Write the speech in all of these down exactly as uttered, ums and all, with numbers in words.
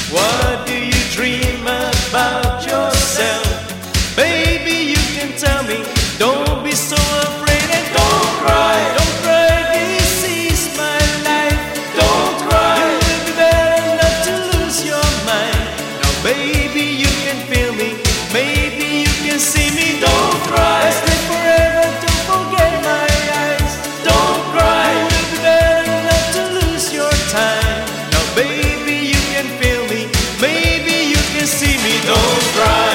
What do you dream about yourself? Baby, you can tell me. Don't be so afraid and don't cry. Don't cry, this is my life. Don't cry. You will be better not to lose your mind. Now, baby, you can feel me. Maybe you can see me. Don't cry. I stay forever. Don't forget my eyes. Don't cry. You will be better not to lose your time. Now, baby, you can feel me. Maybe you can see me. Don't cry.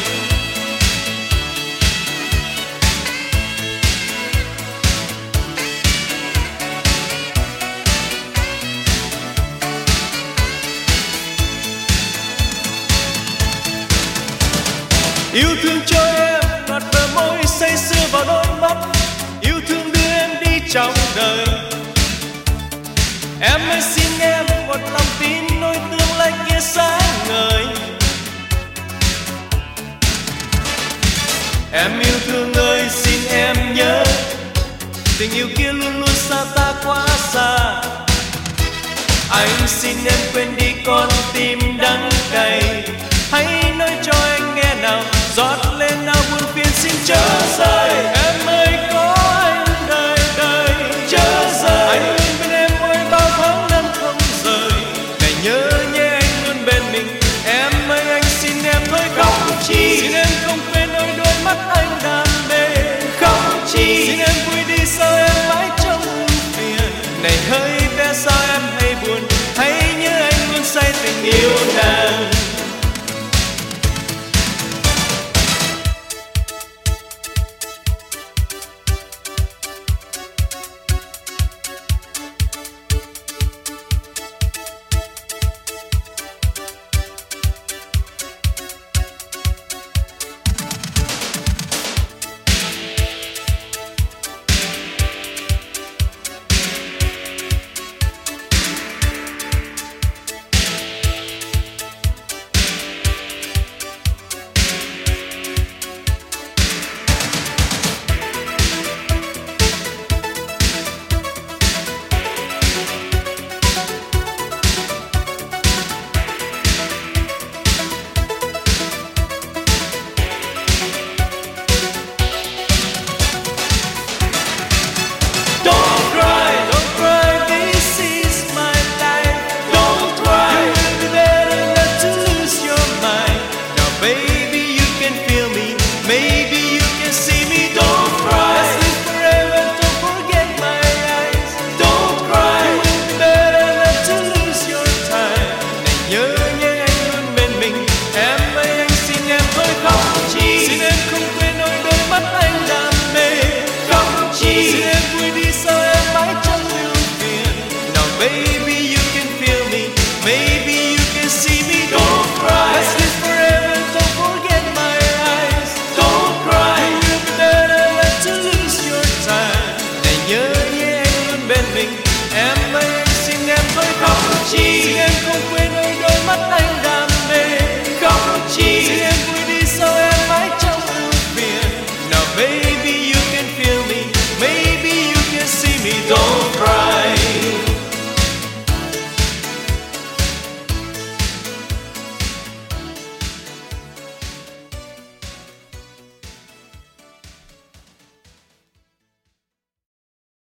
Yêu thương cho em ngọt bờ môi say sưa vào đôi mắt, yêu thương đưa em đi trong đời. Em ơi xin em một lòng tin nơi tương lai kia sáng ngời. Em yêu thương ơi xin em nhớ, tình yêu kia luôn luôn xa ta quá xa. Anh xin em quên đi con tim đắng cay, hãy nói cho anh nghe nào, rót lên nào buồn phiền xin chớ rời. Em ơi có anh đời đời chớ rời, anh luôn bên em ôi bao tháng năm không rời. Này nhớ nhé anh luôn bên mình, em ơi anh xin em thôi khóc chi. Xin em không quên đôi đôi mắt anh đam mê khóc chi. Xin em vui đi sao em mãi trong phiền. Này hơi bé sao em hay buồn, hãy nhớ anh luôn say tình yêu nàng.